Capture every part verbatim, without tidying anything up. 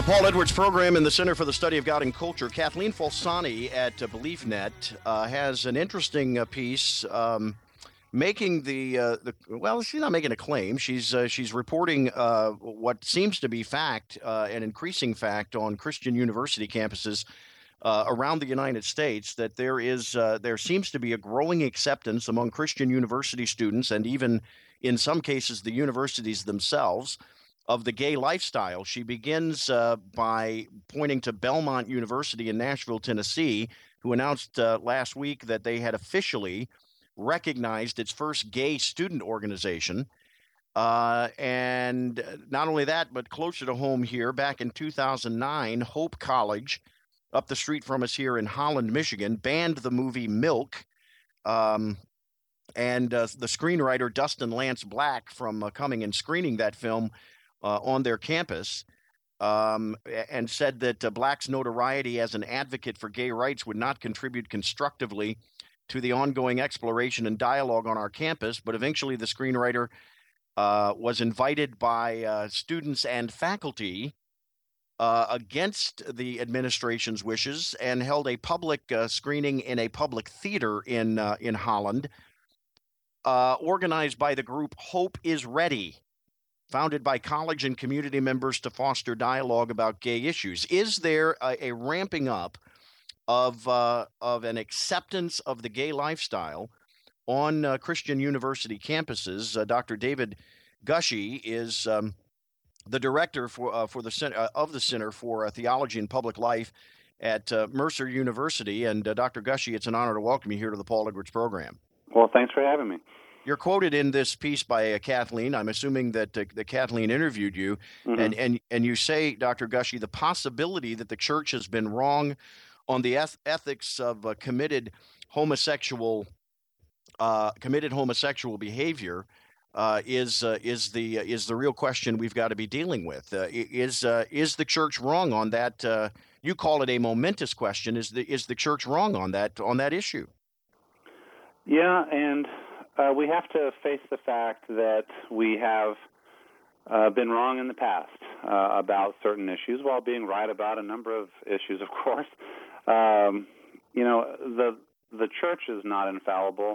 The Paul Edwards Program in the Center for the Study of God and Culture. Kathleen Falsani at uh, BeliefNet uh, has an interesting uh, piece um, making the, uh, the well, she's not making a claim. She's uh, she's reporting uh, what seems to be fact, uh, an increasing fact on Christian university campuses uh, around the United States, that there is uh, there seems to be a growing acceptance among Christian university students, and even in some cases the universities themselves, of the gay lifestyle. She begins uh, by pointing to Belmont University in Nashville, Tennessee, who announced uh, last week that they had officially recognized its first gay student organization. Uh, and not only that, but closer to home here, back in two thousand nine, Hope College, up the street from us here in Holland, Michigan, banned the movie Milk. Um, and uh, the screenwriter Dustin Lance Black from uh, coming and screening that film Uh, on their campus, um, and said that uh, Black's notoriety as an advocate for gay rights would not contribute constructively to the ongoing exploration and dialogue on our campus. But eventually the screenwriter uh, was invited by uh, students and faculty uh, against the administration's wishes and held a public uh, screening in a public theater in, uh, in Holland, uh, organized by the group Hope is Ready, founded by college and community members to foster dialogue about gay issues. Is there a, a ramping up of uh, of an acceptance of the gay lifestyle on uh, Christian university campuses? Uh, Doctor David Gushee is um, the director for uh, for the center, uh, of the Center for uh, Theology and Public Life at uh, Mercer University. And uh, Doctor Gushee, it's an honor to welcome you here to the Paul Edwards Program. Well, thanks for having me. You're quoted in this piece by uh, Kathleen. I'm assuming that, uh, that Kathleen interviewed you, mm-hmm. and, and and you say, Doctor Gushee, the possibility that the church has been wrong on the eth- ethics of uh, committed homosexual uh, committed homosexual behavior uh, is uh, is the uh, is the real question we've got to be dealing with. Uh, is uh, is the church wrong on that? Uh, you call it a momentous question. Is the is the church wrong on that on that issue? Yeah, and. Uh, we have to face the fact that we have uh, been wrong in the past uh, about certain issues, while being right about a number of issues, of course. Um, you know, the the church is not infallible,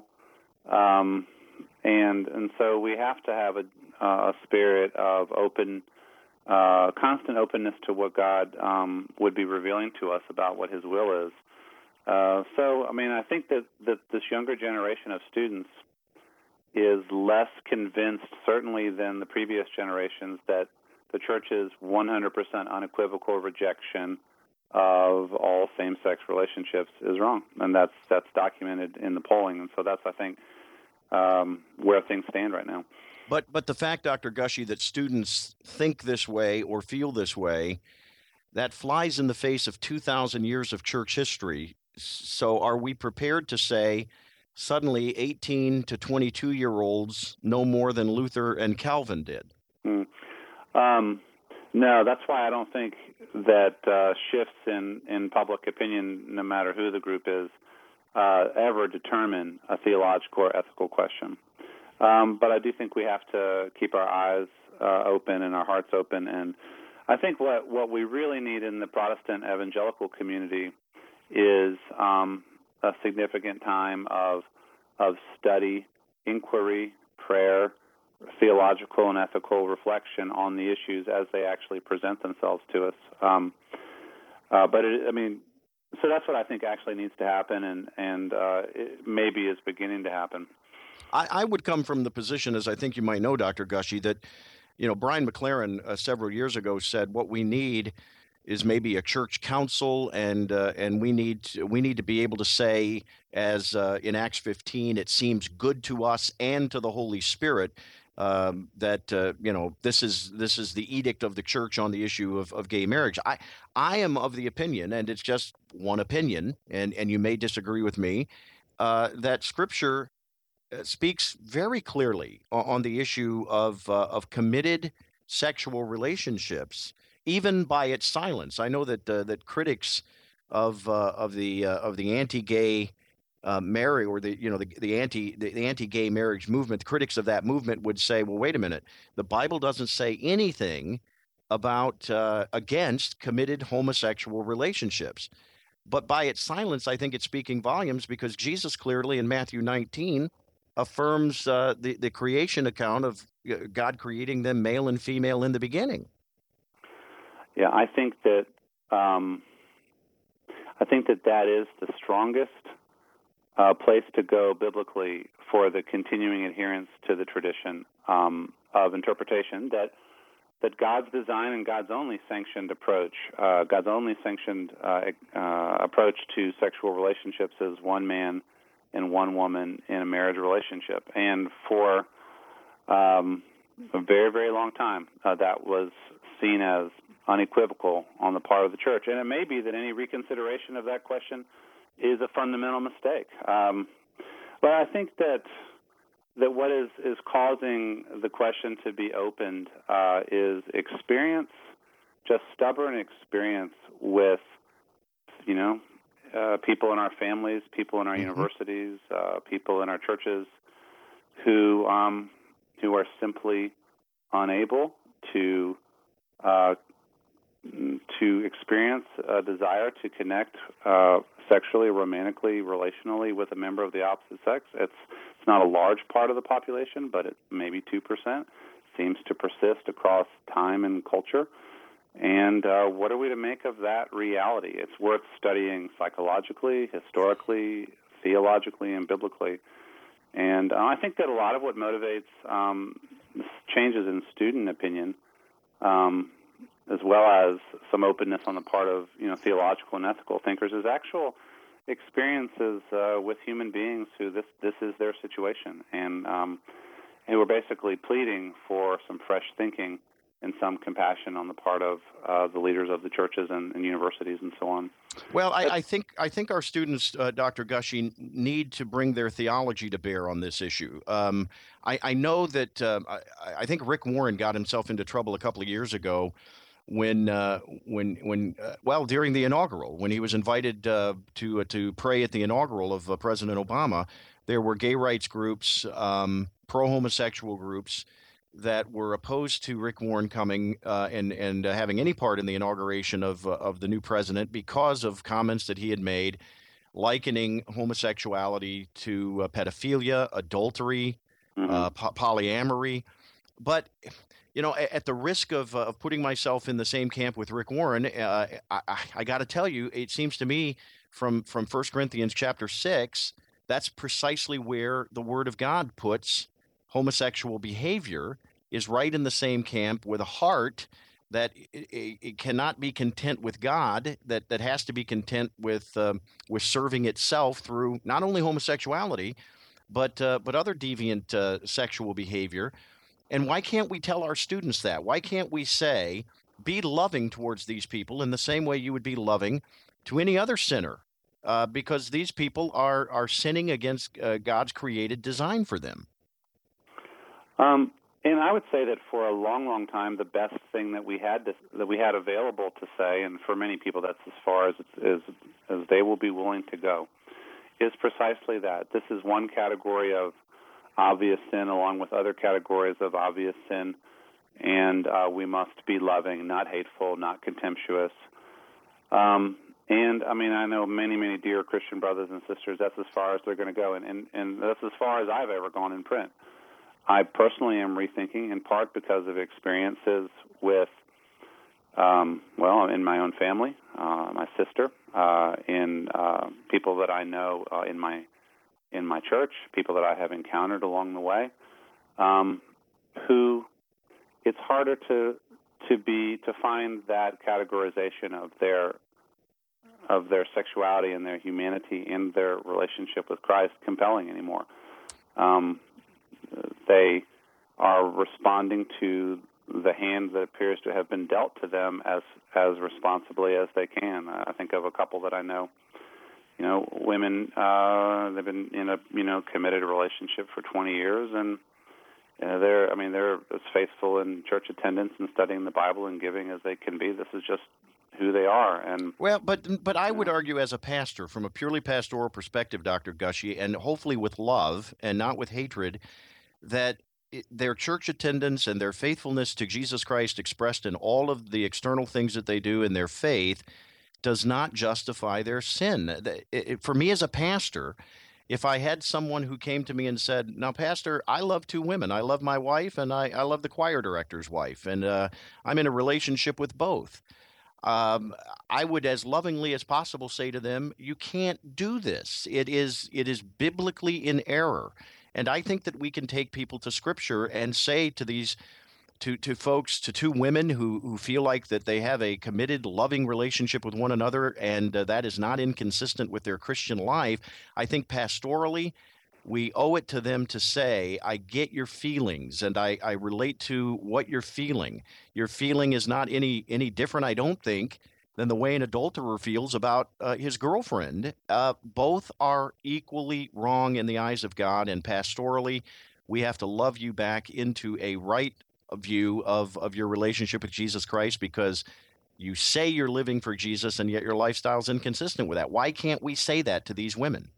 um, and and so we have to have a, a spirit of open, uh, constant openness to what God um, would be revealing to us about what His will is. Uh, so, I mean, I think that, that this younger generation of students is less convinced, certainly than the previous generations, that the church's one hundred percent unequivocal rejection of all same-sex relationships is wrong, and that's that's documented in the polling. And so that's, I think, um, where things stand right now. But but the fact, Doctor Gushee, that students think this way or feel this way, that flies in the face of two thousand years of church history. So are we prepared to say suddenly eighteen to twenty-two-year-olds know more than Luther and Calvin did? Mm. Um, no, that's why I don't think that uh, shifts in, in public opinion, no matter who the group is, uh, ever determine a theological or ethical question. Um, but I do think we have to keep our eyes uh, open and our hearts open. And I think what, what we really need in the Protestant evangelical community is um, a significant time of of study, inquiry, prayer, theological and ethical reflection on the issues as they actually present themselves to us. Um, uh, but it, I mean, so that's what I think actually needs to happen, and and uh, it maybe is beginning to happen. I, I would come from the position, as I think you might know, Doctor Gushee, that you know Brian McLaren uh, several years ago said what we need is maybe a church council, and uh, and we need to, we need to be able to say, as uh, in Acts fifteen, it seems good to us and to the Holy Spirit um, that uh, you know this is this is the edict of the church on the issue of, of gay marriage. I I am of the opinion, and it's just one opinion, and and you may disagree with me, uh, that Scripture speaks very clearly on, on the issue of uh, of committed sexual relationships, even by its silence. I know that uh, that critics of uh, of the uh, of the anti-gay uh, marriage, or the you know the the anti the, the anti-gay marriage movement, the critics of that movement would say, well, wait a minute, the Bible doesn't say anything about uh, against committed homosexual relationships. But by its silence, I think it's speaking volumes because Jesus clearly in Matthew nineteen affirms uh, the, the creation account of uh, God creating them male and female in the beginning. Yeah, I think that um, I think that that is the strongest uh, place to go biblically for the continuing adherence to the tradition um, of interpretation that that God's design and God's only sanctioned approach, uh, God's only sanctioned uh, uh, approach to sexual relationships is one man and one woman in a marriage relationship. And for um, a very, very long time, uh, that was seen as unequivocal on the part of the church. And it may be that any reconsideration of that question is a fundamental mistake. Um, but I think that that what is, is causing the question to be opened uh, is experience, just stubborn experience with, you know, uh, people in our families, people in our mm-hmm. universities, uh, people in our churches who um, who are simply unable to uh, to experience a desire to connect uh, sexually, romantically, relationally with a member of the opposite sex. It's it's not a large part of the population, but it maybe two percent seems to persist across time and culture. And uh, what are we to make of that reality? It's worth studying psychologically, historically, theologically, and biblically. And uh, I think that a lot of what motivates um, changes in student opinion, um, as well as some openness on the part of you know theological and ethical thinkers, is actual experiences uh, with human beings who this this is their situation, and um, who are basically pleading for some fresh thinking and some compassion on the part of uh, the leaders of the churches and, and universities and so on. Well, I, I think I think our students, uh, Doctor Gushee, need to bring their theology to bear on this issue. Um, I, I know that uh, I, I think Rick Warren got himself into trouble a couple of years ago when uh, when when uh, well during the inaugural, when he was invited uh, to uh, to pray at the inaugural of uh, President Obama. There were gay rights groups, um, pro-homosexual groups that were opposed to Rick Warren coming uh, and and uh, having any part in the inauguration of uh, of the new president because of comments that he had made, likening homosexuality to uh, pedophilia, adultery, mm-hmm. uh, po- polyamory. But you know, at, at the risk of uh, of putting myself in the same camp with Rick Warren, uh, I, I, I got to tell you, it seems to me from from First Corinthians chapter six, that's precisely where the Word of God puts homosexual behavior, is right in the same camp with a heart that it, it, it cannot be content with God, that that has to be content with uh, with serving itself through not only homosexuality, but uh, but other deviant uh, sexual behavior. And why can't we tell our students that? Why can't we say, be loving towards these people in the same way you would be loving to any other sinner? Uh, because these people are are sinning against uh, God's created design for them. Um, and I would say that for a long, long time, the best thing that we had to, that we had available to say, and for many people, that's as far as as as they will be willing to go, is precisely that. This is one category of obvious sin, along with other categories of obvious sin, and uh, we must be loving, not hateful, not contemptuous. Um, and I mean, I know many, many dear Christian brothers and sisters. That's as far as they're going to go, and, and and that's as far as I've ever gone in print. I personally am rethinking, in part because of experiences with, um, well, in my own family, uh, my sister, uh, in uh, people that I know uh, in my in my church, people that I have encountered along the way, um, who it's harder to to be to find that categorization of their of their sexuality and their humanity and their relationship with Christ compelling anymore. Um, They are responding to the hand that appears to have been dealt to them as as responsibly as they can. I think of a couple that I know. You know, women. Uh, they've been in a you know committed relationship for twenty years, and you know, they're. I mean, they're as faithful in church attendance and studying the Bible and giving as they can be. This is just who they are. And well, but but I would argue, as a pastor, from a purely pastoral perspective, Doctor Gushee, and hopefully with love and not with hatred, that it, their church attendance and their faithfulness to Jesus Christ expressed in all of the external things that they do in their faith does not justify their sin. It- it- for me as a pastor, if I had someone who came to me and said, "Now, Pastor, I love two women. I love my wife and I, I love the choir director's wife, and uh, I'm in a relationship with both." Um, I would, as lovingly as possible, say to them, "You can't do this. It is it is biblically in error." And I think that we can take people to Scripture and say to these to to folks, to two women who who feel like that they have a committed, loving relationship with one another, and uh, that is not inconsistent with their Christian life. I think pastorally, we owe it to them to say, "I get your feelings, and I, I relate to what you're feeling. Your feeling is not any any different, I don't think, than the way an adulterer feels about uh, his girlfriend. Uh, both are equally wrong in the eyes of God, and pastorally, we have to love you back into a right view of of your relationship with Jesus Christ, because you say you're living for Jesus, and yet your lifestyle's inconsistent with that." Why can't we say that to these women?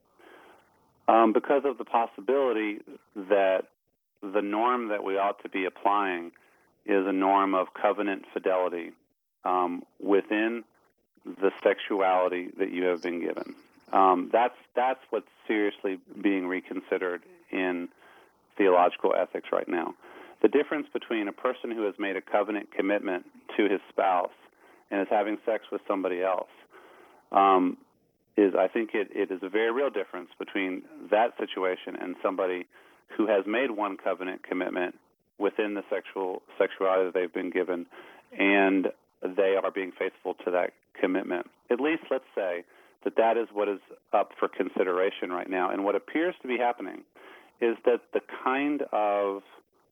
Um, because of the possibility that the norm that we ought to be applying is a norm of covenant fidelity um, within the sexuality that you have been given. Um, that's that's what's seriously being reconsidered in theological ethics right now. The difference between a person who has made a covenant commitment to his spouse and is having sex with somebody else um, is, I think it, it is a very real difference between that situation and somebody who has made one covenant commitment within the sexual sexuality that they've been given, and they are being faithful to that commitment. At least let's say that that is what is up for consideration right now. And what appears to be happening is that the kind of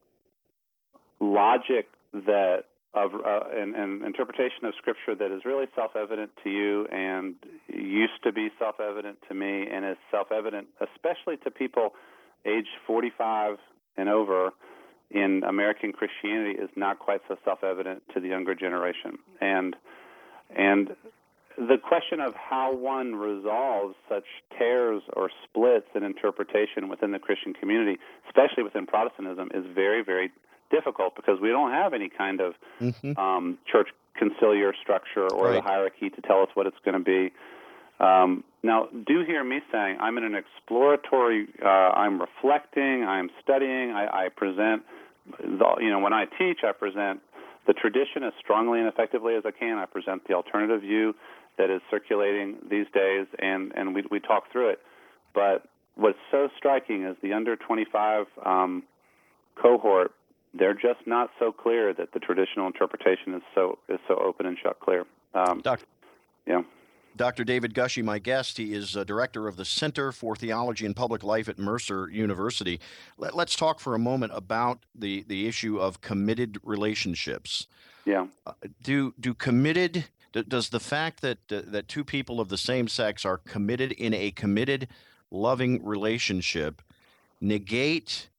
logic that of uh, and, and interpretation of Scripture that is really self-evident to you and used to be self-evident to me, and is self-evident especially to people aged forty-five and over in American Christianity, is not quite so self-evident to the younger generation. And and the question of how one resolves such tears or splits in interpretation within the Christian community, especially within Protestantism, is very, very difficult, because we don't have any kind of mm-hmm. um, church conciliar structure or right. the hierarchy to tell us what it's going to be. Um, now, do hear me saying I'm in an exploratory, uh, I'm reflecting, I'm studying, I, I present, the, you know, when I teach, I present the tradition as strongly and effectively as I can. I present the alternative view that is circulating these days, and, and we, we talk through it. But what's so striking is the under twenty-five um, cohort, they're just not so clear that the traditional interpretation is so is so open and shut clear. Um, Doctor Yeah. Doctor David Gushee, my guest. He is uh, director of the Center for Theology and Public Life at Mercer University. Let, let's talk for a moment about the, the issue of committed relationships. Yeah. Uh, do do committed d- does the fact that uh, that two people of the same sex are committed in a committed, loving relationship negate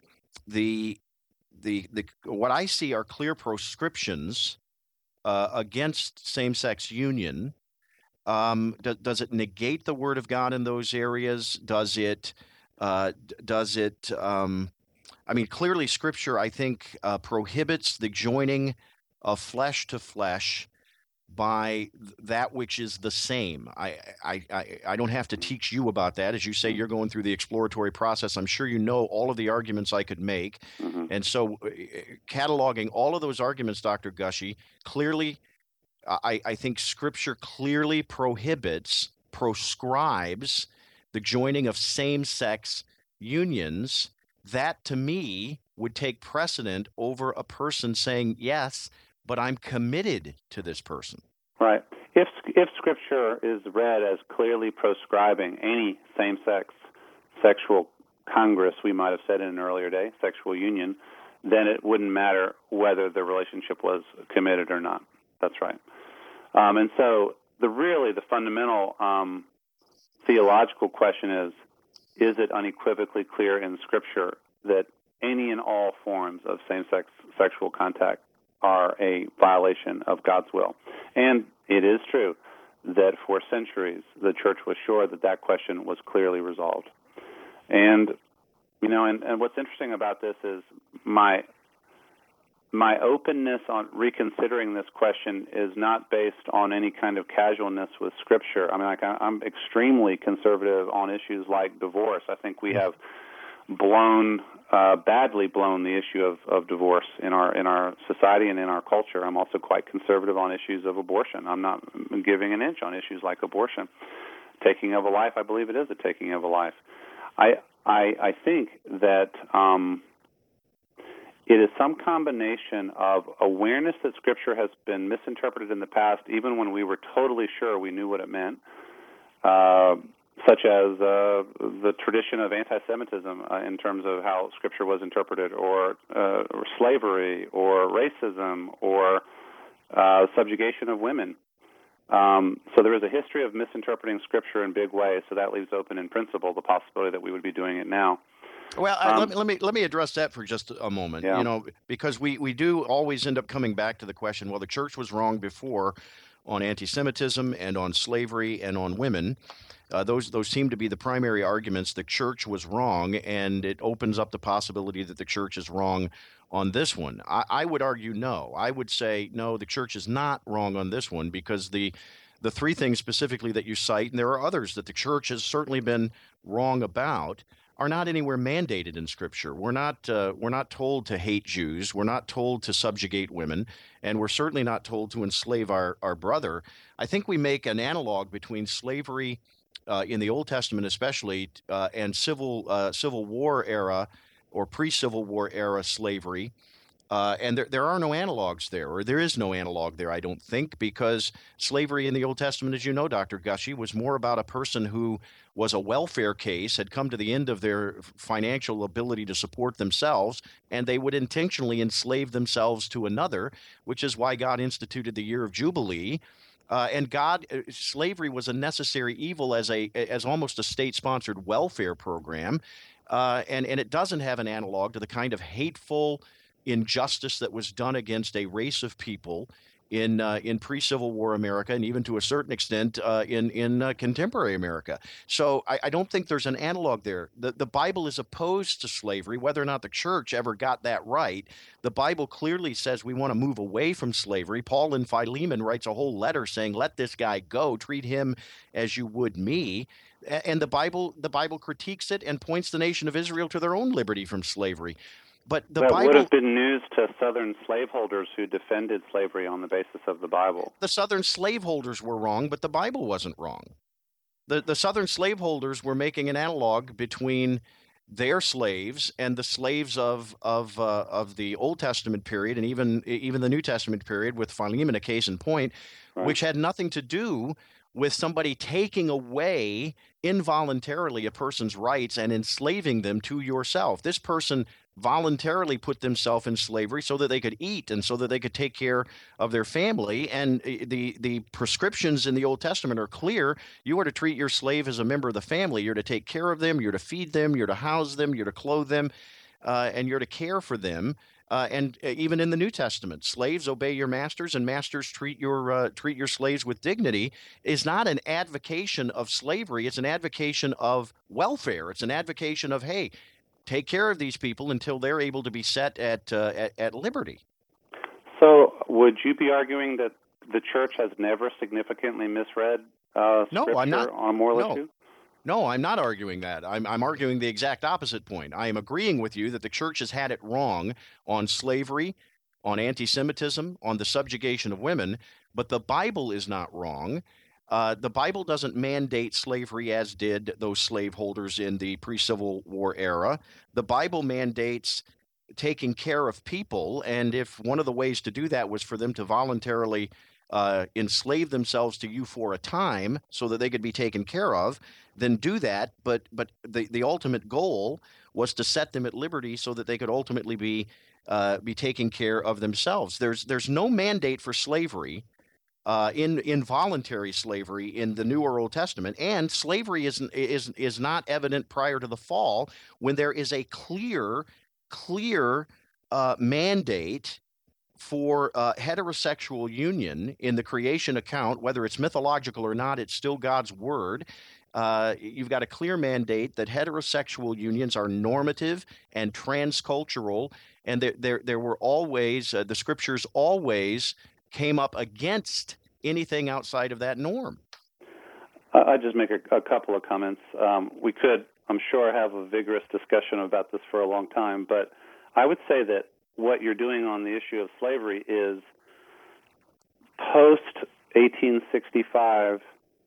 the the the what I see are clear proscriptions uh, against same-sex union? Um, do, does it negate the Word of God in those areas? Does it? Uh, does it? Um, I mean, clearly, Scripture, I think, uh, prohibits the joining of flesh to flesh by that which is the same. I, I, I, I don't have to teach you about that. As you say, you're going through the exploratory process. I'm sure you know all of the arguments I could make. Mm-hmm. And so uh, cataloging all of those arguments, Doctor Gushee, clearly, I, I think Scripture clearly prohibits, proscribes the joining of same-sex unions. That, to me, would take precedent over a person saying, yes, but I'm committed to this person. Right. If if Scripture is read as clearly proscribing any same-sex sexual congress, we might have said in an earlier day, sexual union, then it wouldn't matter whether the relationship was committed or not. That's right. Um, and so the really the fundamental um, theological question is, is it unequivocally clear in Scripture that any and all forms of same-sex sexual contact are a violation of God's will? And it is true that for centuries the church was sure that that question was clearly resolved. And You know, and, and what's interesting about this is my my openness on reconsidering this question is not based on any kind of casualness with Scripture. I mean, like I, I'm extremely conservative on issues like divorce. I think we have blown, uh, badly blown the issue of, of divorce in our in our society and in our culture. I'm also quite conservative on issues of abortion. I'm not giving an inch on issues like abortion. Taking of a life, I believe it is a taking of a life. I I, I think that um, it is some combination of awareness that Scripture has been misinterpreted in the past, even when we were totally sure we knew what it meant, uh, such as uh, the tradition of anti-Semitism uh, in terms of how Scripture was interpreted, or, uh, or slavery, or racism, or uh, subjugation of women. Um, so there is a history of misinterpreting Scripture in big ways, so that leaves open in principle the possibility that we would be doing it now. Well, I, Um, let me let me let me address that for just a moment. Yeah. You know, because we we do always end up coming back to the question: well, the church was wrong before on anti-Semitism and on slavery and on women. Uh, those those seem to be the primary arguments. The church was wrong, and it opens up the possibility that the church is wrong on this one. I, I would argue no. I would say no. The church is not wrong on this one, because the the three things specifically that you cite, and there are others that the church has certainly been wrong about, are not anywhere mandated in Scripture. We're not uh, we're not told to hate Jews. We're not told to subjugate women, and we're certainly not told to enslave our our brother. I think we make an analog between slavery uh, in the Old Testament, especially, uh, and civil uh, Civil War era or pre-Civil War era slavery. Uh, and there, there are no analogs there, or there is no analog there, I don't think, because slavery in the Old Testament, as you know, Doctor Gushee, was more about a person who was a welfare case, had come to the end of their financial ability to support themselves, and they would intentionally enslave themselves to another, which is why God instituted the year of Jubilee. Uh, and God, uh, slavery was a necessary evil as a as almost a state-sponsored welfare program, uh, and and it doesn't have an analog to the kind of hateful injustice that was done against a race of people in uh, in pre-Civil War America, and even to a certain extent uh, in in uh, contemporary America. So I, I don't think there's an analog there. The the Bible is opposed to slavery, whether or not the church ever got that right. The Bible clearly says we want to move away from slavery. Paul in Philemon writes a whole letter saying, "Let this guy go. Treat him as you would me." And the Bible the Bible critiques it and points the nation of Israel to their own liberty from slavery. But the that Bible would have been news to Southern slaveholders who defended slavery on the basis of the Bible. The Southern slaveholders were wrong, but the Bible wasn't wrong. The the Southern slaveholders were making an analog between their slaves and the slaves of of uh, of the Old Testament period, and even even the New Testament period, with Philemon a case in point, Right. which had nothing to do with somebody taking away involuntarily a person's rights and enslaving them to yourself. This person voluntarily put themselves in slavery so that they could eat and so that they could take care of their family. And the the prescriptions in the Old Testament are clear. You are to treat your slave as a member of the family. You're to take care of them. You're to feed them. You're to house them. You're to clothe them. Uh, and you're to care for them. Uh, and even in the New Testament, slaves obey your masters, and masters treat your uh, treat your slaves with dignity. Is not an advocation of slavery. It's an advocation of welfare. It's an advocation of, hey, take care of these people until they're able to be set at uh, at, at liberty. So, would you be arguing that the church has never significantly misread uh, No, Scripture I'm not. on a moral No. issue? No, I'm not arguing that. I'm, I'm arguing the exact opposite point. I am agreeing with you that the church has had it wrong on slavery, on anti-Semitism, on the subjugation of women, but the Bible is not wrong. Uh, the Bible doesn't mandate slavery as did those slaveholders in the pre-Civil War era. The Bible mandates taking care of people, and if one of the ways to do that was for them to voluntarily uh, enslave themselves to you for a time so that they could be taken care of, then do that. But but the, the ultimate goal was to set them at liberty so that they could ultimately be uh, be taking care of themselves. There's there's no mandate for slavery, uh, in involuntary slavery in the New or Old Testament, and slavery is is is not evident prior to the fall when there is a clear clear uh, mandate for uh, heterosexual union in the creation account. Whether it's mythological or not, it's still God's word. Uh, you've got a clear mandate that heterosexual unions are normative and transcultural, and there there, there were always uh, the scriptures always came up against anything outside of that norm. Uh, I'd just make a, a couple of comments. Um, we could, I'm sure, have a vigorous discussion about this for a long time, but I would say that what you're doing on the issue of slavery is post eighteen sixty-five,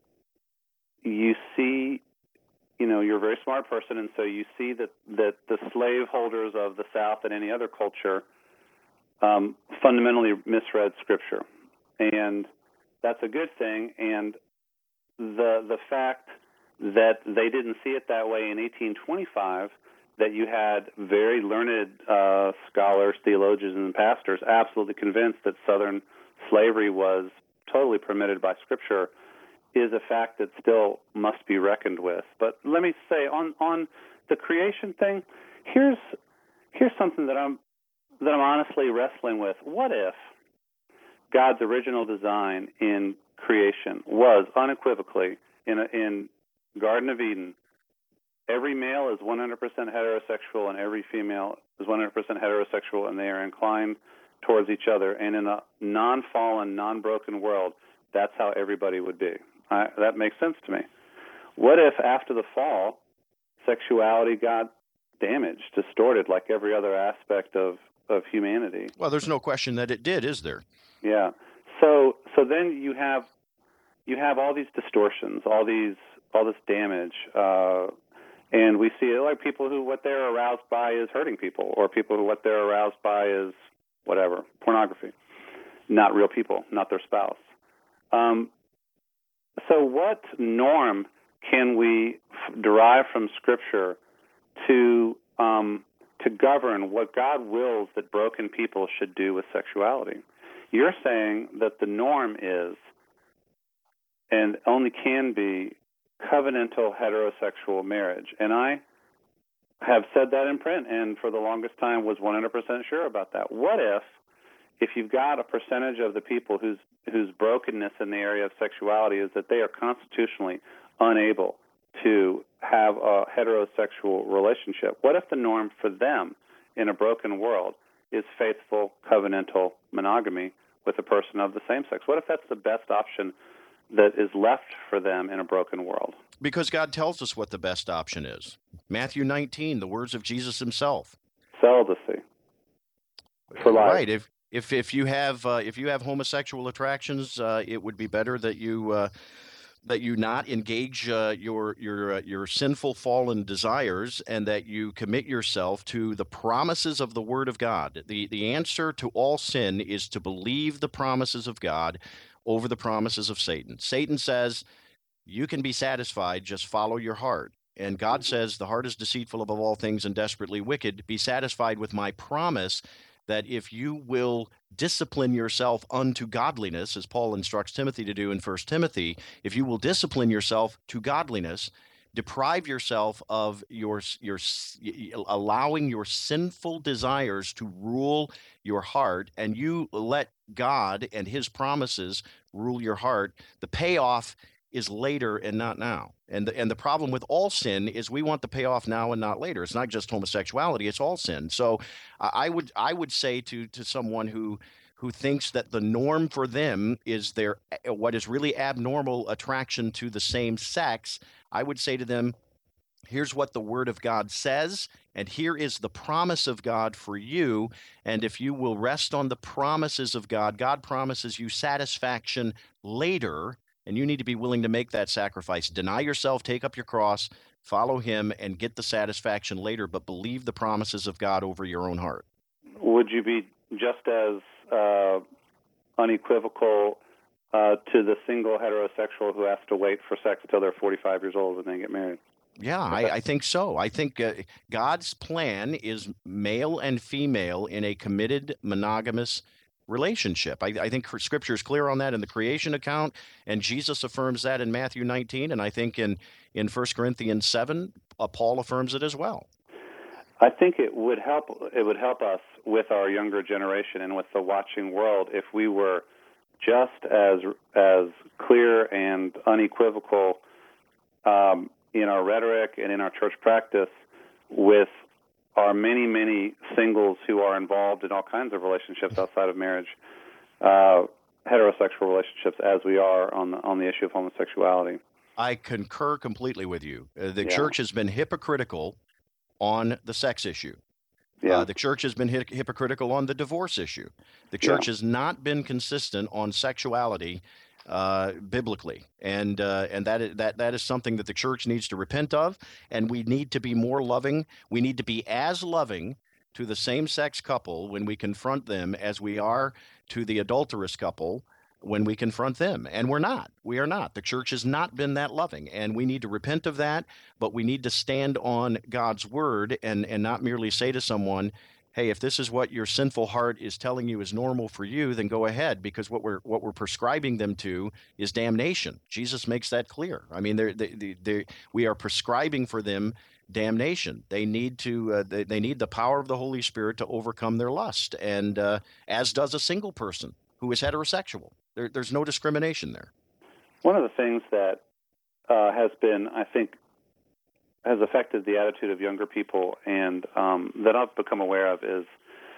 you see, you know, you're a very smart person, and so you see that, that the slaveholders of the South and any other culture um, fundamentally misread Scripture. And that's a good thing, and the the fact that they didn't see it that way in eighteen twenty-five, that you had very learned uh, scholars, theologians, and pastors absolutely convinced that Southern slavery was totally permitted by Scripture, is a fact that still must be reckoned with. But let me say, on on the creation thing, here's here's something that I'm that I'm honestly wrestling with. What if God's original design in creation was unequivocally in a, in Garden of Eden, every male is one hundred percent heterosexual and every female is one hundred percent heterosexual, and they are inclined towards each other. And in a non-fallen, non-broken world, that's how everybody would be. I, that makes sense to me. What if after the fall, sexuality got damaged, distorted, like every other aspect of, of humanity? Well, there's no question that it did, is there? Yeah. So so then you have you have all these distortions, all these all this damage, uh, and we see like people who what they're aroused by is hurting people, or people who what they're aroused by is whatever, pornography, not real people, not their spouse. Um, so what norm can we f- derive from Scripture to um, to govern what God wills that broken people should do with sexuality? You're saying that the norm is, and only can be, covenantal heterosexual marriage. And I have said that in print, and for the longest time was one hundred percent sure about that. What if, if you've got a percentage of the people whose whose brokenness in the area of sexuality is that they are constitutionally unable to have a heterosexual relationship? What if the norm for them in a broken world is faithful covenantal monogamy with a person of the same sex? What if that's the best option that is left for them in a broken world? Because God tells us what the best option is. Matthew nineteen, the words of Jesus himself. Celibacy for life. Right. If if if you have uh, if you have homosexual attractions, uh, it would be better that you uh, that you not engage uh, your your uh, your sinful fallen desires, and that you commit yourself to the promises of the Word of God. The the answer to all sin is to believe the promises of God over the promises of Satan. Satan says, you can be satisfied, just follow your heart. And God says, the heart is deceitful above all things and desperately wicked. Be satisfied with my promise that if you will discipline yourself unto godliness, as Paul instructs Timothy to do in First Timothy, if you will discipline yourself to godliness, deprive yourself of your your allowing your sinful desires to rule your heart, and you let God and his promises rule your heart, the payoff is later and not now. And the, and the problem with all sin is we want the payoff now and not later. It's not just homosexuality, it's all sin. So uh, I would I would say to to someone who who thinks that the norm for them is their what is really abnormal attraction to the same sex, I would say to them, here's what the Word of God says, and here is the promise of God for you. And if you will rest on the promises of God, God promises you satisfaction later, and you need to be willing to make that sacrifice. Deny yourself, take up your cross, follow him, and get the satisfaction later, but believe the promises of God over your own heart. Would you be just as uh, unequivocal uh, to the single heterosexual who has to wait for sex until they're forty-five years old and then get married? Yeah, I, I think so. I think uh, God's plan is male and female in a committed, monogamous relationship. I, I think Scripture is clear on that in the creation account, and Jesus affirms that in Matthew nineteen, and I think in, in First Corinthians seven, uh, Paul affirms it as well. I think it would help. It would help us with our younger generation and with the watching world if we were just as as clear and unequivocal um, in our rhetoric and in our church practice with our many, many singles who are involved in all kinds of relationships outside of marriage, uh, heterosexual relationships, as we are on the, on the issue of homosexuality. I concur completely with you. Uh, the Yeah. church has been hypocritical on the sex issue. Yeah. Uh, the church has been hi- hypocritical on the divorce issue. The church Yeah. has not been consistent on sexuality uh, biblically, and uh, and that is, that that is something that the church needs to repent of, and we need to be more loving. We need to be as loving to the same-sex couple when we confront them as we are to the adulterous couple when we confront them. And we're not. We are not. The church has not been that loving, and we need to repent of that, but we need to stand on God's word and, and not merely say to someone, hey, if this is what your sinful heart is telling you is normal for you, then go ahead, because what we're what we're prescribing them to is damnation. Jesus makes that clear. I mean, they're, they, they, we are prescribing for them damnation. They need to. Uh, they, they need the power of the Holy Spirit to overcome their lust, and uh, as does a single person who is heterosexual. There, there's no discrimination there. One of the things that uh, has been, I think, has affected the attitude of younger people, and um, that I've become aware of, is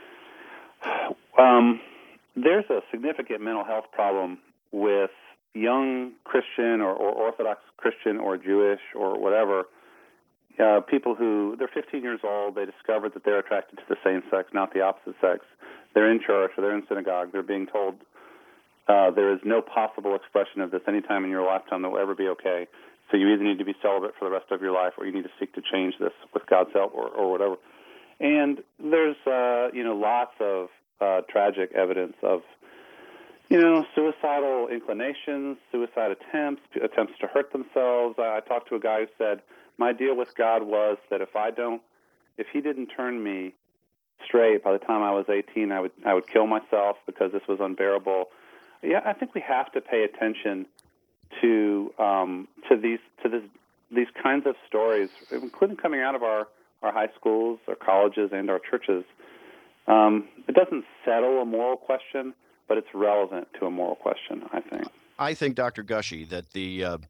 um, there's a significant mental health problem with young Christian or, or Orthodox Christian or Jewish or whatever, uh, people who, they're fifteen years old, they discovered that they're attracted to the same sex, not the opposite sex. They're in church or they're in synagogue, they're being told uh, there is no possible expression of this anytime in your lifetime that will ever be okay. So you either need to be celibate for the rest of your life, or you need to seek to change this with God's help, or, or whatever. And there's, uh, you know, lots of uh, tragic evidence of, you know, suicidal inclinations, suicide attempts, attempts to hurt themselves. I, I talked to a guy who said, my deal with God was that if I don't, if He didn't turn me straight by the time I was eighteen, I would I would kill myself because this was unbearable. Yeah, I think we have to pay attention to um, to these to this, these kinds of stories, including coming out of our, our high schools, our colleges, and our churches. Um, it doesn't settle a moral question, but it's relevant to a moral question, I think. I think, Doctor Gushee, that the uh,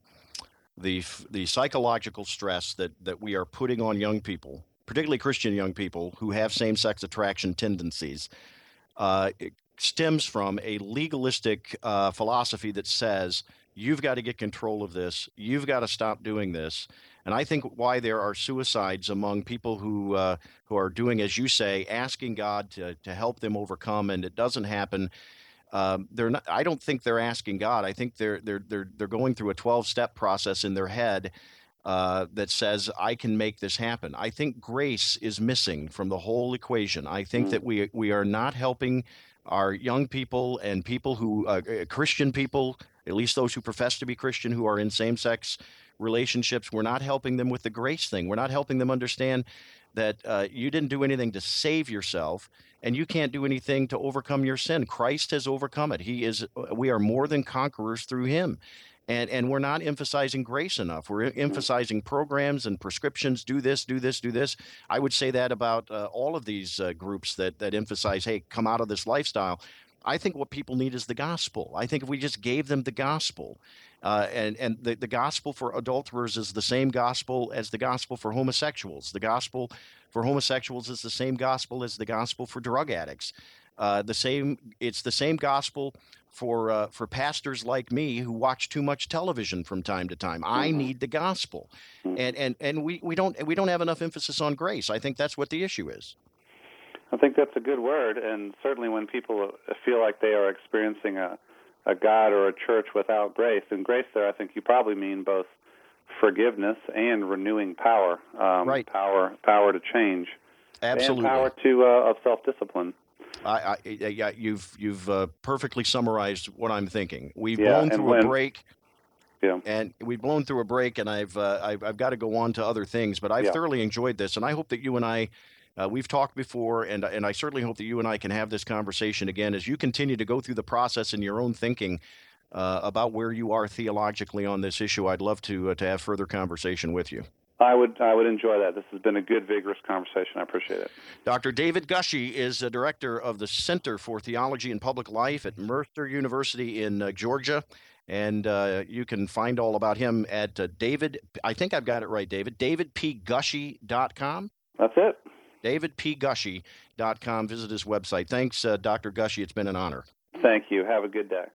the the psychological stress that, that we are putting on young people, particularly Christian young people who have same-sex attraction tendencies, uh, it stems from a legalistic uh, philosophy that says, you've got to get control of this. You've got to stop doing this. And I think why there are suicides among people who uh, who are doing, as you say, asking God to, to help them overcome, and it doesn't happen. Um, they're not. I don't think they're asking God. I think they're they're they're they're going through a twelve-step process in their head uh, that says, I can make this happen. I think grace is missing from the whole equation. I think mm. that we we are not helping our young people and people who uh, Christian people, at least those who profess to be Christian, who are in same-sex relationships. We're not helping them with the grace thing. We're not helping them understand that uh, you didn't do anything to save yourself, and you can't do anything to overcome your sin. Christ has overcome it. He is. We are more than conquerors through Him. And and we're not emphasizing grace enough. We're emphasizing programs and prescriptions. Do this, do this, do this. I would say that about uh, all of these uh, groups that that emphasize, hey, come out of this lifestyle. I think what people need is the gospel. I think if we just gave them the gospel, uh, and and the, the gospel for adulterers is the same gospel as the gospel for homosexuals. The gospel for homosexuals is the same gospel as the gospel for drug addicts. Uh, the same. It's the same gospel for uh, for pastors like me who watch too much television from time to time. I need the gospel, and and and we, we don't we don't have enough emphasis on grace. I think that's what the issue is. I think that's a good word, and certainly when people feel like they are experiencing a, a God or a church without grace, and grace there, I think you probably mean both forgiveness and renewing power, um, right? Power, power to change, absolutely, and power to uh, of self-discipline. I, I, yeah, you've you've uh, perfectly summarized what I'm thinking. We've yeah, blown through when, a break, yeah, and we've blown through a break, and I've uh, I've, I've got to go on to other things. But I've yeah. thoroughly enjoyed this, and I hope that you and I, uh, we've talked before, and and I certainly hope that you and I can have this conversation again as you continue to go through the process in your own thinking uh, about where you are theologically on this issue. I'd love to uh, to have further conversation with you. I would I would enjoy that. This has been a good, vigorous conversation. I appreciate it. Doctor David Gushee is a director of the Center for Theology and Public Life at Mercer University in uh, Georgia. And uh, you can find all about him at uh, David, I think I've got it right, David, david p gushy dot com. That's it. david p gushy dot com. Visit his website. Thanks, uh, Doctor Gushy. It's been an honor. Thank you. Have a good day.